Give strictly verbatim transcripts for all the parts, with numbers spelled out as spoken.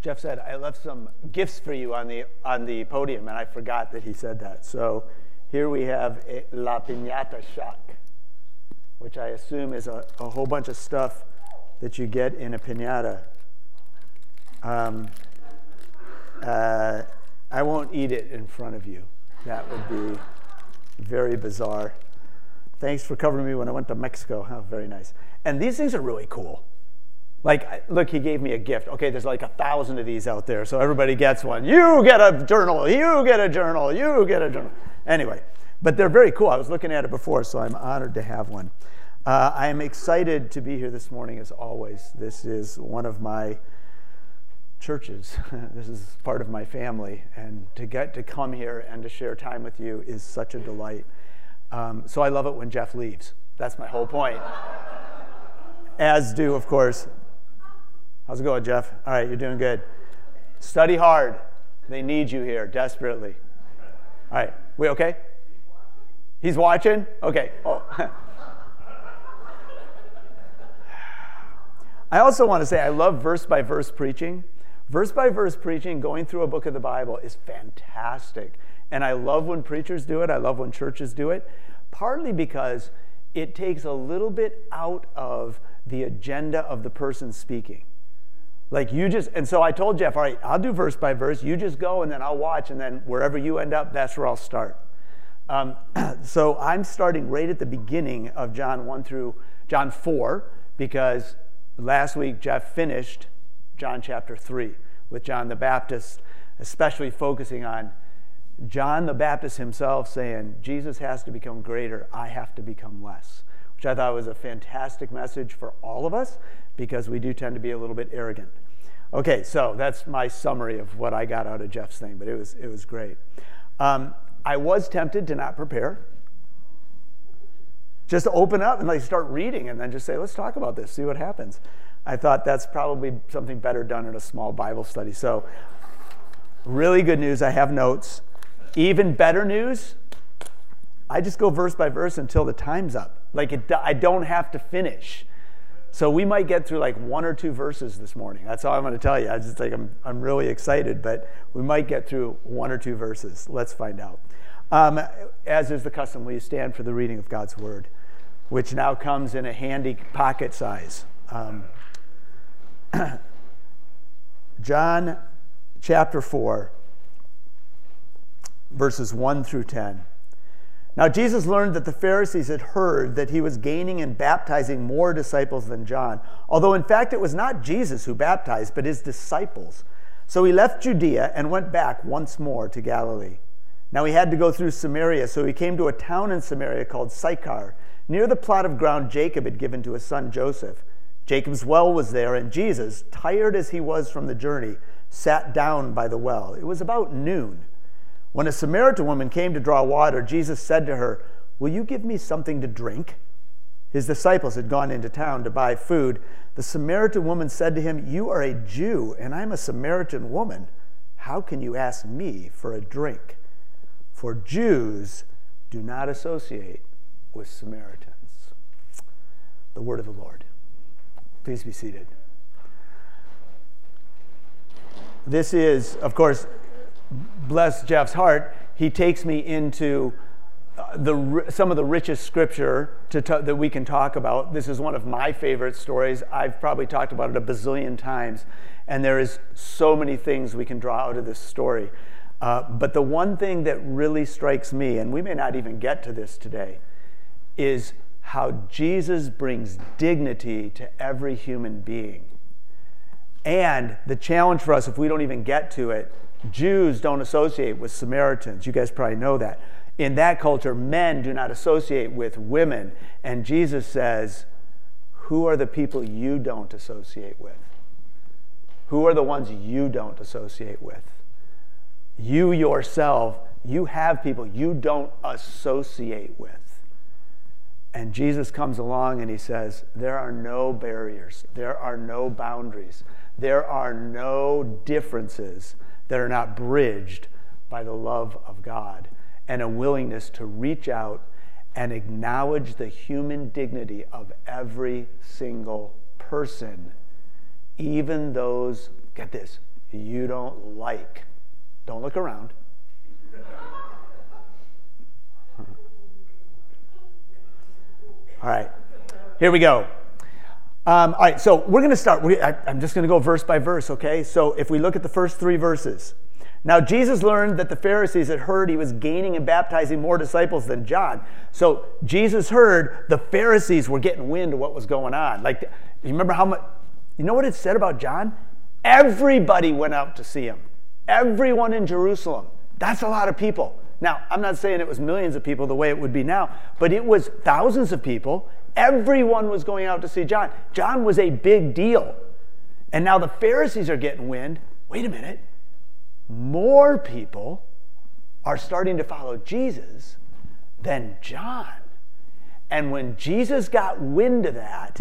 Jeff said, I left some gifts for you on the on the podium, and I forgot that he said that. So here we have a La Piñata shot, which I assume is a, a whole bunch of stuff that you get in a piñata. Um, uh, I won't eat it in front of you. That would be very bizarre. Thanks for covering me when I went to Mexico. Oh, very nice. And these things are really cool. Like, look, he gave me a gift. Okay, there's like a thousand of these out there, so everybody gets one. You get a journal. You get a journal. You get a journal. Anyway, but they're very cool. I was looking at it before, so I'm honored to have one. Uh, I am excited to be here this morning, as always. This is one of my churches. This is part of my family, and to get to come here and to share time with you is such a delight. Um, so I love it when Jeff leaves. That's my whole point. As do, of course. How's it going, Jeff? All right, you're doing good. Study hard. They need you here desperately. All right, we okay? He's watching? Okay. Oh. I also want to say I love verse-by-verse preaching. Verse-by-verse preaching, going through a book of the Bible, is fantastic. And I love when preachers do it. I love when churches do it, partly because it takes a little bit out of the agenda of the person speaking. Like you just, and so I told Jeff, all right, I'll do verse by verse. You just go, and then I'll watch, and then wherever you end up, that's where I'll start. Um, so I'm starting right at the beginning of John one through John four, because last week Jeff finished John chapter three with John the Baptist, especially focusing on John the Baptist himself saying, Jesus has to become greater, I have to become less, which I thought was a fantastic message for all of us, because we do tend to be a little bit arrogant. Okay, so that's my summary of what I got out of Jeff's thing, but it was it was great. Um, I was tempted to not prepare. Just to open up and like start reading and then just say, let's talk about this, see what happens. I thought that's probably something better done in a small Bible study. So really good news, I have notes. Even better news, I just go verse by verse until the time's up. Like it, I don't have to finish. So we might get through like one or two verses this morning. That's all I'm going to tell you. I just like I'm I'm really excited, but we might get through one or two verses. Let's find out. Um, as is the custom, will you stand for the reading of God's word, which now comes in a handy pocket size. Um, John chapter four, verses one through ten. Now Jesus learned that the Pharisees had heard that he was gaining and baptizing more disciples than John, although in fact it was not Jesus who baptized, but his disciples. So he left Judea and went back once more to Galilee. Now he had to go through Samaria, so he came to a town in Samaria called Sychar, near the plot of ground Jacob had given to his son Joseph. Jacob's well was there, and Jesus, tired as he was from the journey, sat down by the well. It was about noon. When a Samaritan woman came to draw water, Jesus said to her, "Will you give me something to drink?" His disciples had gone into town to buy food. The Samaritan woman said to him, "You are a Jew, and I'm a Samaritan woman. How can you ask me for a drink?" For Jews do not associate with Samaritans. The word of the Lord. Please be seated. This is, of course, bless Jeff's heart, he takes me into uh, the some of the richest scripture to t- that we can talk about. This is one of my favorite stories. I've probably talked about it a bazillion times, and there is so many things we can draw out of this story. Uh, but the one thing that really strikes me, and we may not even get to this today, is how Jesus brings dignity to every human being. And the challenge for us, if we don't even get to it, Jews don't associate with Samaritans. You guys probably know that. In that culture, men do not associate with women. And Jesus says, who are the people you don't associate with? Who are the ones you don't associate with? You yourself, you have people you don't associate with. And Jesus comes along and he says, there are no barriers. There are no boundaries. There are no differences that are not bridged by the love of God and a willingness to reach out and acknowledge the human dignity of every single person, even those, get this, you don't like. Don't look around. All right, here we go. Um, all right, so we're going to start. We, I, I'm just going to go verse by verse, okay? So if we look at the first three verses. Now Jesus learned that the Pharisees had heard he was gaining and baptizing more disciples than John. So Jesus heard the Pharisees were getting wind of what was going on. Like, you remember how much, you know what it said about John? Everybody went out to see him. Everyone in Jerusalem. That's a lot of people. Now, I'm not saying it was millions of people the way it would be now, but it was thousands of people. Everyone was going out to see John. John was a big deal. And now the Pharisees are getting wind. Wait a minute. More people are starting to follow Jesus than John. And when Jesus got wind of that,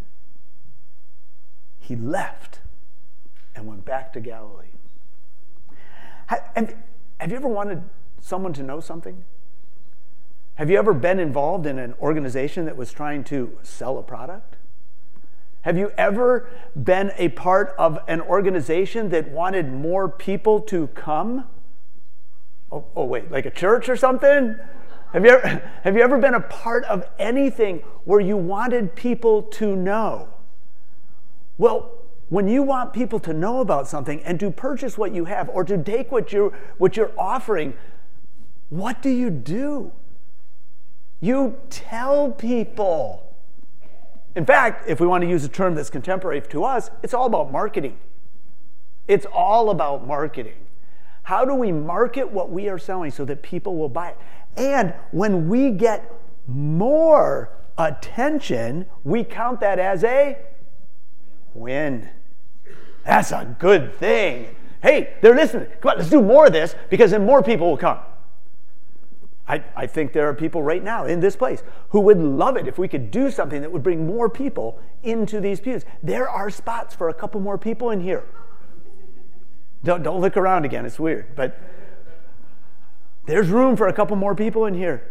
he left and went back to Galilee. Have, have you ever wanted someone to know something? Have you ever been involved in an organization that was trying to sell a product? Have you ever been a part of an organization that wanted more people to come? Oh, oh wait, like a church or something? Have you ever, have you ever been a part of anything where you wanted people to know? Well, when you want people to know about something and to purchase what you have or to take what you're, what you're offering, what do you do? You tell people. In fact, if we want to use a term that's contemporary to us, it's all about marketing. It's all about marketing. How do we market what we are selling so that people will buy it? And when we get more attention, we count that as a win. That's a good thing. Hey, they're listening. Come on, let's do more of this because then more people will come. I, I think there are people right now in this place who would love it if we could do something that would bring more people into these pews. There are spots for a couple more people in here. Don't, don't look around again. It's weird. But there's room for a couple more people in here.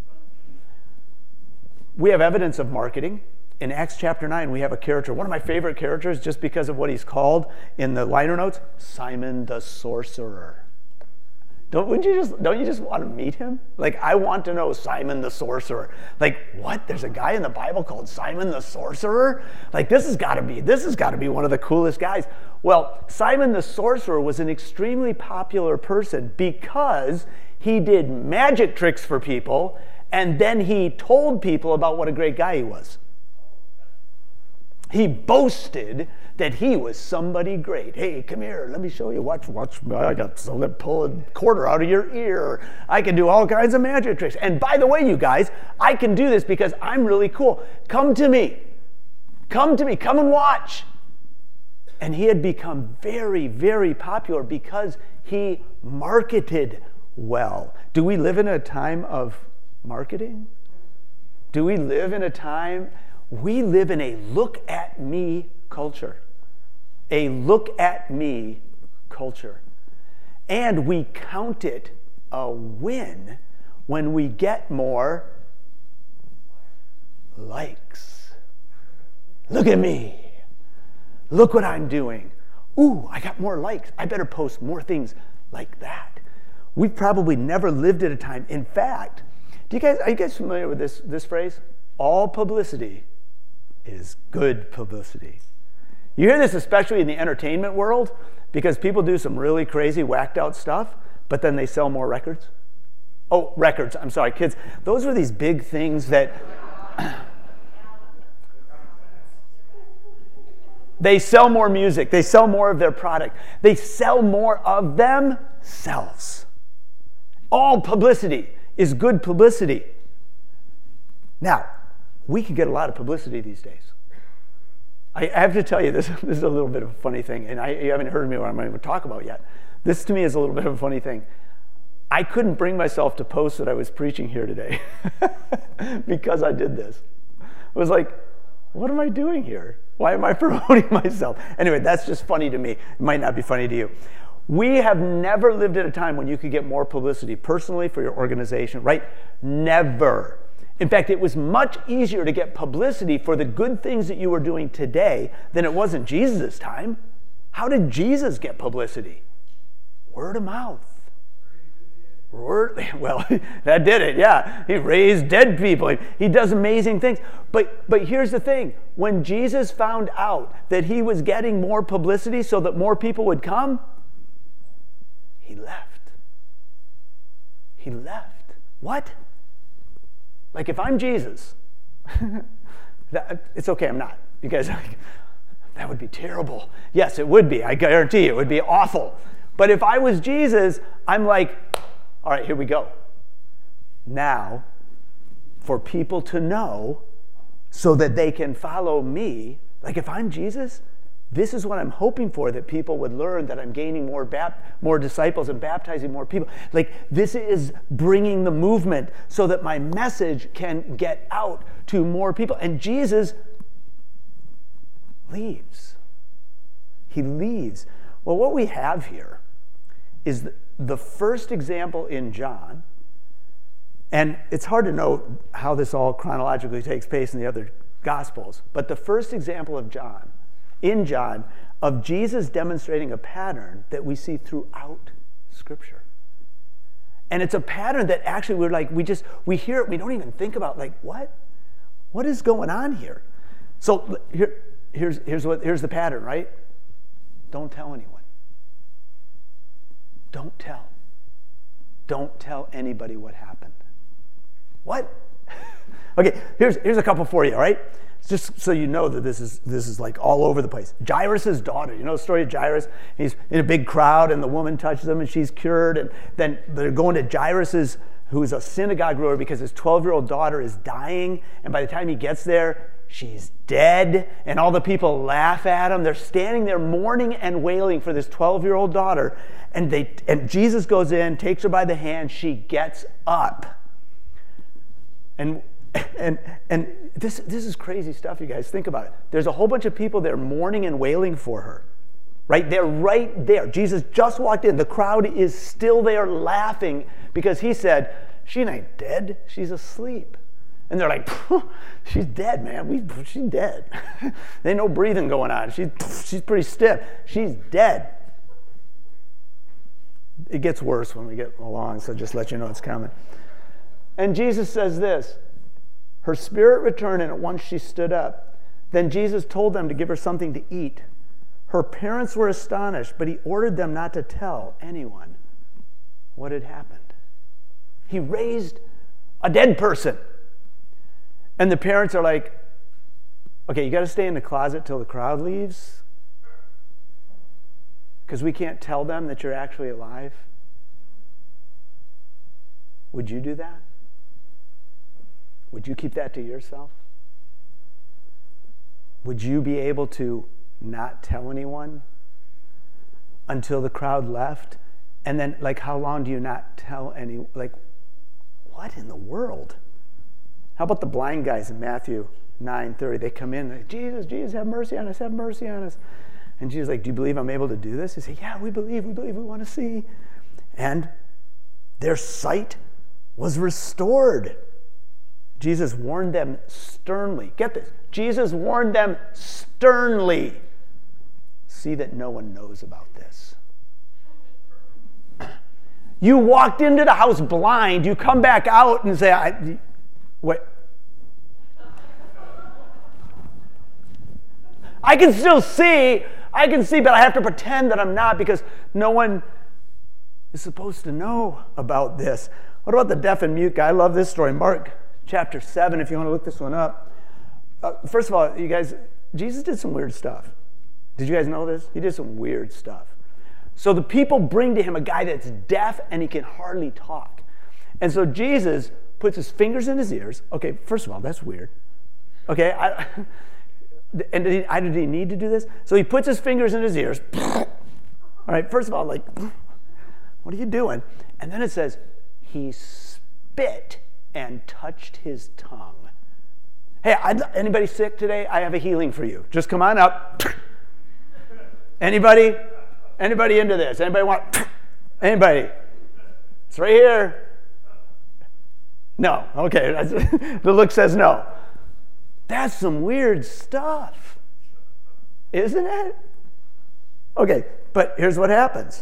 We have evidence of marketing. In Acts chapter nine, we have a character, one of my favorite characters, just because of what he's called in the liner notes, Simon the Sorcerer. Don't, wouldn't you just, don't you just want to meet him? Like, I want to know Simon the Sorcerer. Like, what? There's a guy in the Bible called Simon the Sorcerer? Like, this has got to be, this has got to be one of the coolest guys. Well, Simon the Sorcerer was an extremely popular person because he did magic tricks for people, and then he told people about what a great guy he was. He boasted that he was somebody great. Hey, come here, let me show you. Watch, watch. I got so let pull a quarter out of your ear. I can do all kinds of magic tricks. And by the way, you guys, I can do this because I'm really cool. Come to me. Come to me. Come and watch. And he had become very, very popular because he marketed well. Do we live in a time of marketing? Do we live in a time? We live in a look at me culture. A look at me culture. And we count it a win when we get more likes. Look at me. Look what I'm doing. Ooh, I got more likes. I better post more things like that. We've probably never lived at a time. In fact, do you guys are you guys familiar with this, this phrase? All publicity is good publicity. You hear this especially in the entertainment world because people do some really crazy, whacked out stuff, but then they sell more records. Oh, records, I'm sorry, kids. Those are these big things that they sell more music. They sell more of their product. They sell more of themselves. All publicity is good publicity. Now, we can get a lot of publicity these days. I have to tell you, this, this is a little bit of a funny thing, and I, you haven't heard me what I'm going to talk about yet. This, to me, is a little bit of a funny thing. I couldn't bring myself to post that I was preaching here today because I did this. I was like, what am I doing here? Why am I promoting myself? Anyway, that's just funny to me. It might not be funny to you. We have never lived at a time when you could get more publicity personally for your organization, right? Never. In fact, it was much easier to get publicity for the good things that you were doing today than it was in Jesus' time. How did Jesus get publicity? Word of mouth. Word, well, that did it, yeah. He raised dead people. He does amazing things. But, but here's the thing. When Jesus found out that he was getting more publicity so that more people would come, he left. He left. What? Like, if I'm Jesus, that, it's okay, I'm not. You guys are like, that would be terrible. Yes, it would be. I guarantee you, it would be awful. But if I was Jesus, I'm like, all right, here we go. Now, for people to know so that they can follow me, like if I'm Jesus, this is what I'm hoping for, that people would learn that I'm gaining more bap- more disciples and baptizing more people. Like this is bringing the movement so that my message can get out to more people. And Jesus leaves. He leaves. Well, what we have here is the, the first example in John, and it's hard to know how this all chronologically takes place in the other Gospels, but the first example of John, in John, of Jesus demonstrating a pattern that we see throughout Scripture. And it's a pattern that actually we're like, we just, we hear it, we don't even think about, like, what? What is going on here? So here, here's, here's, what, here's the pattern, right? Don't tell anyone. Don't tell. Don't tell anybody what happened. What? Okay, here's, here's a couple for you, all right? Just so you know that this is this is like all over the place. Jairus' daughter, you know the story of Jairus? He's in a big crowd and the woman touches him and she's cured. And then they're going to Jairus', who's a synagogue ruler, because his twelve-year-old daughter is dying. And by the time he gets there, she's dead. And all the people laugh at him. They're standing there mourning and wailing for this twelve-year-old daughter. And they and Jesus goes in, takes her by the hand. She gets up. And And and this this is crazy stuff, you guys. Think about it. There's a whole bunch of people there mourning and wailing for her. Right? They're right there. Jesus just walked in. The crowd is still there laughing because he said, she ain't dead. She's asleep. And they're like, she's dead, man. We, she's dead. There ain't no breathing going on. She's, she's pretty stiff. She's dead. It gets worse when we get along, so just let you know it's coming. And Jesus says this. Her spirit returned, and at once she stood up. Then Jesus told them to give her something to eat. Her parents were astonished, but he ordered them not to tell anyone what had happened. He raised a dead person. And the parents are like, okay, you got to stay in the closet till the crowd leaves? Because we can't tell them that you're actually alive? Would you do that? Would you keep that to yourself? Would you be able to not tell anyone until the crowd left? And then, like, how long do you not tell any? Like, what in the world? How about the blind guys in Matthew nine thirty? They come in, like, Jesus, Jesus, have mercy on us, have mercy on us. And Jesus is like, do you believe I'm able to do this? They say, yeah, we believe, we believe, we want to see. And their sight was restored. Jesus warned them sternly. Get this. Jesus warned them sternly. See that no one knows about this. You walked into the house blind. You come back out and say, I, what? I can still see. I can see, but I have to pretend that I'm not because no one is supposed to know about this. What about the deaf and mute guy? I love this story. Mark chapter seven, if you want to look this one up. Uh, first of all, you guys, Jesus did some weird stuff. Did you guys know this? He did some weird stuff. So the people bring to him a guy that's deaf and he can hardly talk. And so Jesus puts his fingers in his ears. Okay, first of all, that's weird. Okay, I, and did he, I, did he need to do this? So he puts his fingers in his ears. All right, first of all, like, what are you doing? And then it says, he spit and touched his tongue. Hey, I'd, anybody sick today? I have a healing for you. Just come on up. Anybody? Anybody into this? Anybody want? Anybody? It's right here. No. Okay. The look says no. That's some weird stuff. Isn't it? Okay, but here's what happens.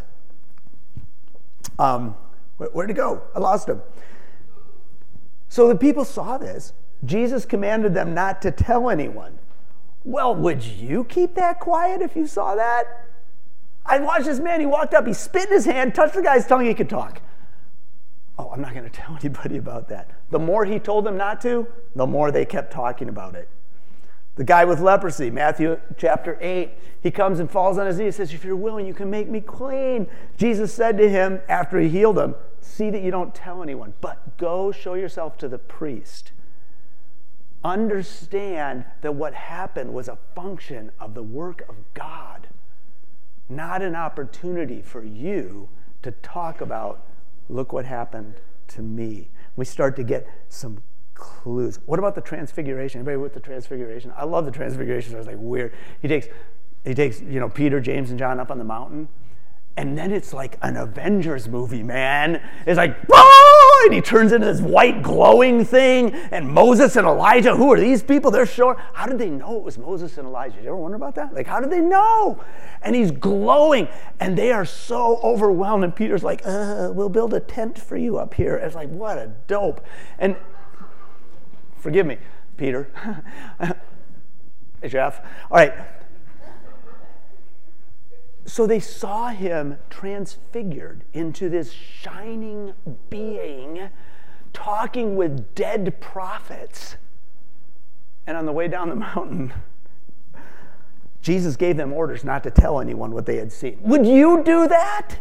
Um, where, where'd he go? I lost him. So the people saw this. Jesus commanded them not to tell anyone. Well, would you keep that quiet if you saw that? I watched this man, he walked up, he spit in his hand, touched the guy's tongue, he could talk. Oh, I'm not going to tell anybody about that. The more he told them not to, the more they kept talking about it. The guy with leprosy, Matthew chapter eight, he comes and falls on his knees and says, if you're willing, you can make me clean. Jesus said to him after he healed him, see that you don't tell anyone, but go show yourself to the priest. Understand that what happened was a function of the work of God, not an opportunity for you to talk about, look what happened to me. We start to get some clues. What about the transfiguration? Anybody with the transfiguration? I love the transfiguration. So it's like weird. He takes, he takes, you know, Peter, James, and John up on the mountain, and then it's like an Avengers movie, man. It's like, whoa! And he turns into this white glowing thing, and Moses and Elijah, who are these people? They're sure. How did they know it was Moses and Elijah? You ever wonder about that? Like, how did they know? And he's glowing, and they are so overwhelmed, and Peter's like, uh, we'll build a tent for you up here. It's like, what a dope. And forgive me, Peter. Hey, Jeff. All right. So they saw him transfigured into this shining being, talking with dead prophets. And on the way down the mountain, Jesus gave them orders not to tell anyone what they had seen. Would you do that?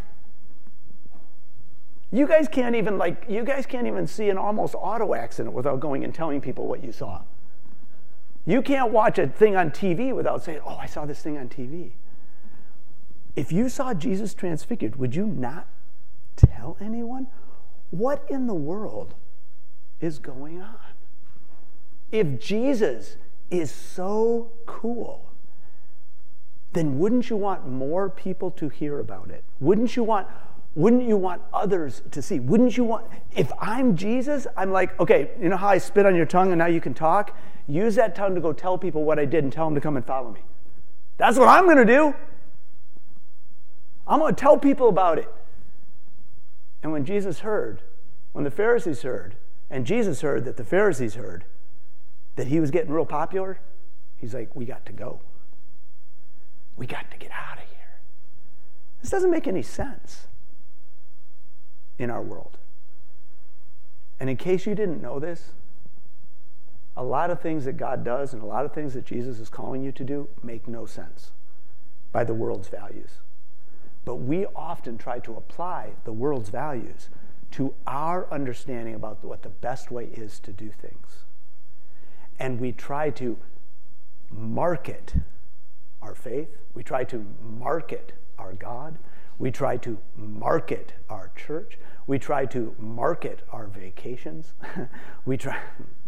You guys can't even like you guys can't even see an almost auto accident without going and telling people what you saw. You can't watch a thing on T V without saying, "Oh, I saw this thing on T V." If you saw Jesus transfigured, would you not tell anyone? What in the world is going on? If Jesus is so cool, then wouldn't you want more people to hear about it? Wouldn't you want wouldn't you want others to see? Wouldn't you want, if I'm Jesus, I'm like, okay, you know how I spit on your tongue and now you can talk? Use that tongue to go tell people what I did and tell them to come and follow me. That's what I'm going to do. I'm going to tell people about it. And when Jesus heard, when the Pharisees heard, and Jesus heard that the Pharisees heard that he was getting real popular, he's like, we got to go. We got to get out of here. This doesn't make any sense in our world. And in case you didn't know this, a lot of things that God does and a lot of things that Jesus is calling you to do make no sense by the world's values. But we often try to apply the world's values to our understanding about what the best way is to do things. And we try to market our faith. We try to market our God. We try to market our church. We try to market our vacations. we try.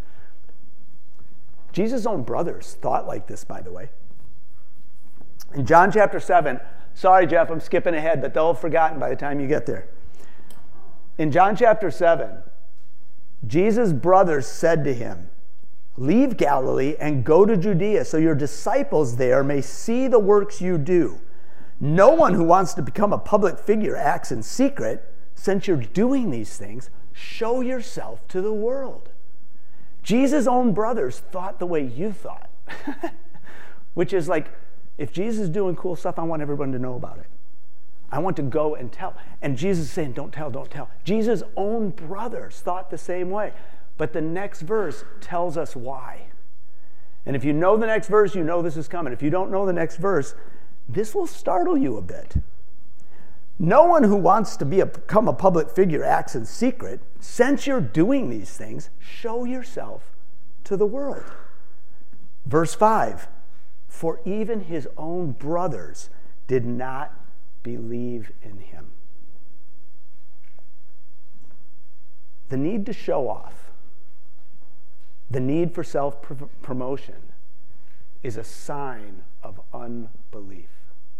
Jesus' own brothers thought like this, by the way. In John chapter seven, sorry, Jeff, I'm skipping ahead, but they'll have forgotten by the time you get there. In John chapter seven, Jesus' brothers said to him, leave Galilee and go to Judea so your disciples there may see the works you do. No one who wants to become a public figure acts in secret. Since you're doing these things, show yourself to the world. Jesus' own brothers thought the way you thought, which is like, if Jesus is doing cool stuff, I want everyone to know about it. I want to go and tell. And Jesus is saying, don't tell, don't tell. Jesus' own brothers thought the same way. But the next verse tells us why. And if you know the next verse, you know this is coming. If you don't know the next verse, this will startle you a bit. No one who wants to be a, become a public figure acts in secret. Since you're doing these things, show yourself to the world. Verse five, for even his own brothers did not believe in him. The need to show off, the need for self-promotion is a sign of unbelief.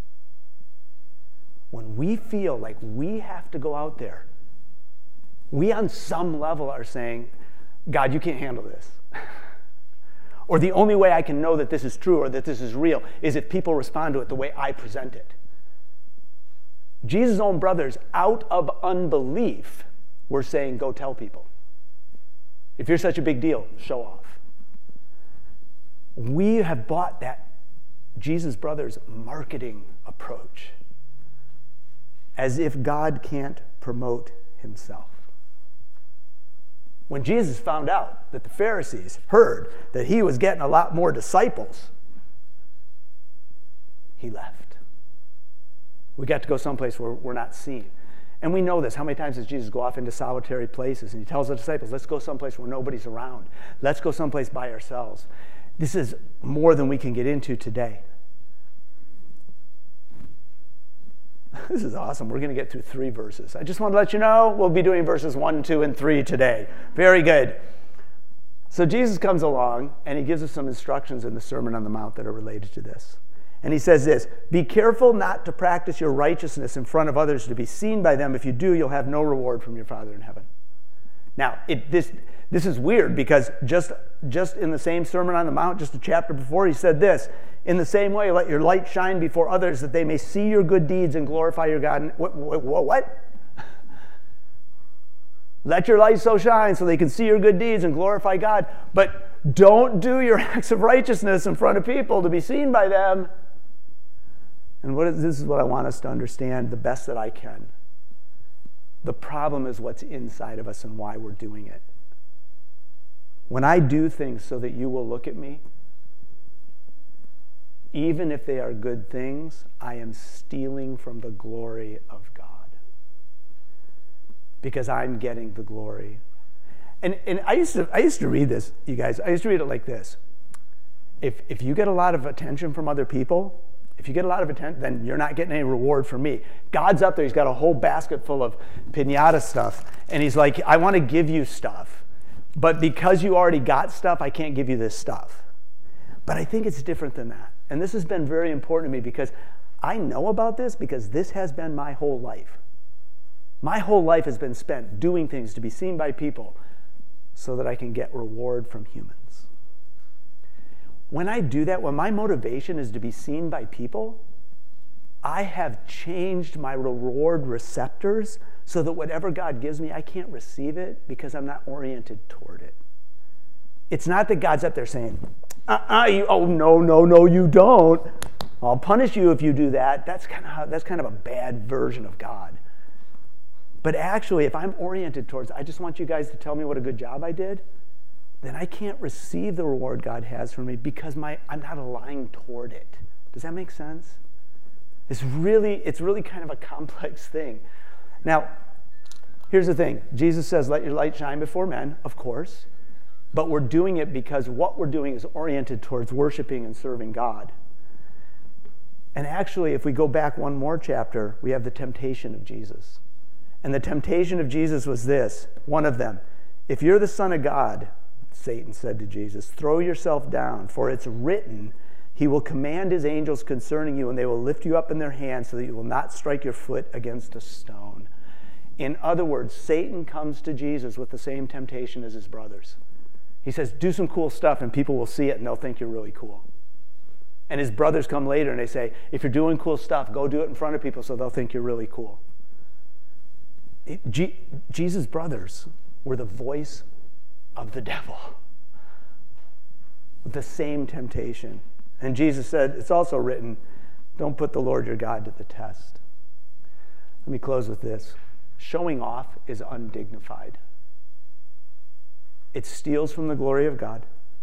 When we feel like we have to go out there, we on some level are saying, God, you can't handle this. Or the only way I can know that this is true or that this is real is if people respond to it the way I present it. Jesus' own brothers, out of unbelief, were saying, go tell people. If you're such a big deal, show off. We have bought that Jesus' brothers' marketing approach as if God can't promote himself. When Jesus found out that the Pharisees heard that he was getting a lot more disciples, he left. We got to go someplace where we're not seen. And we know this. How many times does Jesus go off into solitary places and he tells the disciples, let's go someplace where nobody's around. Let's go someplace by ourselves. This is more than we can get into today. This is awesome. We're going to get through three verses. I just want to let you know we'll be doing verses one, two, and three today. Very good. So Jesus comes along and he gives us some instructions in the Sermon on the Mount that are related to this. And he says this, be careful not to practice your righteousness in front of others to be seen by them. If you do, you'll have no reward from your Father in heaven. Now, it, this, this is weird because just, just in the same Sermon on the Mount, just a chapter before, he said this, in the same way, let your light shine before others that they may see your good deeds and glorify your God. And what? what, what? Let your light so shine so they can see your good deeds and glorify God. But don't do your acts of righteousness in front of people to be seen by them. And what is, this is what I want us to understand the best that I can. The problem is what's inside of us and why we're doing it. When I do things so that you will look at me, even if they are good things, I am stealing from the glory of God. Because I'm getting the glory. And and I used to I used to read this, you guys. I used to read it like this. If if you get a lot of attention from other people, if you get a lot of attention, then you're not getting any reward from me. God's up there, he's got a whole basket full of piñata stuff, and he's like, I want to give you stuff. But because you already got stuff, I can't give you this stuff. But I think it's different than that. And this has been very important to me because I know about this because this has been my whole life. My whole life has been spent doing things to be seen by people so that I can get reward from humans. When I do that, when my motivation is to be seen by people, I have changed my reward receptors so that whatever God gives me, I can't receive it because I'm not oriented toward it. It's not that God's up there saying, uh-uh, you, oh, no, no, no, you don't. I'll punish you if you do that. That's kind of how, that's kind of a bad version of God. But actually, if I'm oriented towards, I just want you guys to tell me what a good job I did, then I can't receive the reward God has for me because my I'm not aligned toward it. Does that make sense? It's really, it's really kind of a complex thing. Now, here's the thing. Jesus says, let your light shine before men, of course. But we're doing it because what we're doing is oriented towards worshiping and serving God. And actually, if we go back one more chapter, we have the temptation of Jesus. And the temptation of Jesus was this, one of them. If you're the Son of God, Satan said to Jesus, throw yourself down, for it's written, he will command his angels concerning you, and they will lift you up in their hands so that you will not strike your foot against a stone. In other words, Satan comes to Jesus with the same temptation as his brothers. He says, do some cool stuff and people will see it and they'll think you're really cool. And his brothers come later and they say, if you're doing cool stuff, go do it in front of people so they'll think you're really cool. It, G- Jesus' brothers were the voice of the devil. The same temptation. And Jesus said, it's also written, don't put the Lord your God to the test. Let me close with this. Showing off is undignified. It steals from the glory of God,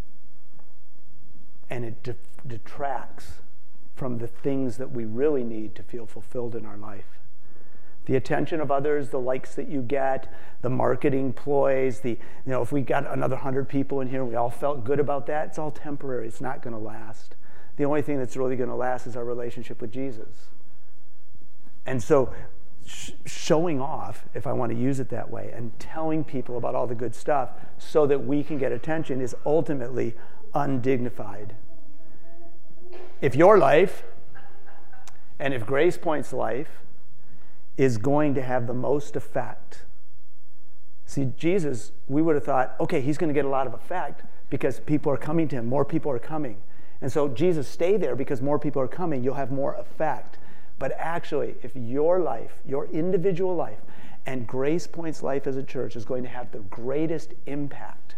and it de- detracts from the things that we really need to feel fulfilled in our life. The attention of others, the likes that you get, the marketing ploys, the, you know, if we got another hundred people in here, we all felt good about that, it's all temporary. It's not going to last. The only thing that's really going to last is our relationship with Jesus. And so sh- showing off, if I want to use it that way, and telling people about all the good stuff so that we can get attention is ultimately undignified. If your life, and if Grace Point's life, is going to have the most effect. See, Jesus, we would have thought, okay, he's going to get a lot of effect because people are coming to him, more people are coming. And so Jesus, stay there because more people are coming, you'll have more effect. But actually, if your life, your individual life, and Grace Point's life as a church is going to have the greatest impact,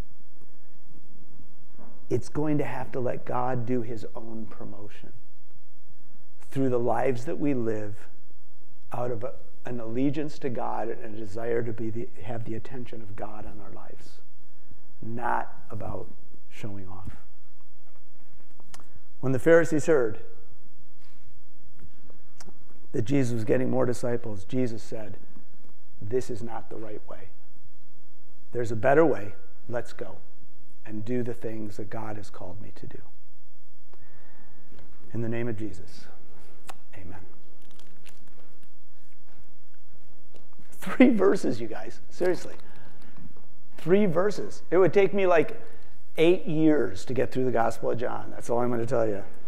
it's going to have to let God do his own promotion through the lives that we live out of a, an allegiance to God and a desire to be the, have the attention of God on our lives, not about showing off. When the Pharisees heard that Jesus was getting more disciples, Jesus said, this is not the right way. There's a better way. Let's go and do the things that God has called me to do. In the name of Jesus, amen. Three verses, you guys. Seriously. Three verses. It would take me like eight years to get through the Gospel of John. That's all I'm going to tell you.